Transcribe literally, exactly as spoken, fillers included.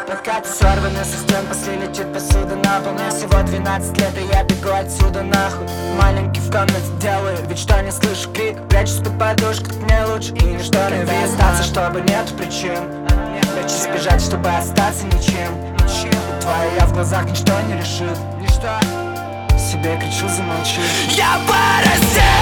Подкаты сорваны со стен, после летит посуда на пол. Мне всего двенадцать лет, и я бегу отсюда нахуй. Маленький в комнате делаю вид, что не слышу крик. Прячусь под подушку, тут мне лучше, и ничто не видно. Остаться, чтобы нету причин. Хочу сбежать, чтобы остаться ничем. Твое я в глазах ничто не решит. Себе кричу, замолчи. Я по России!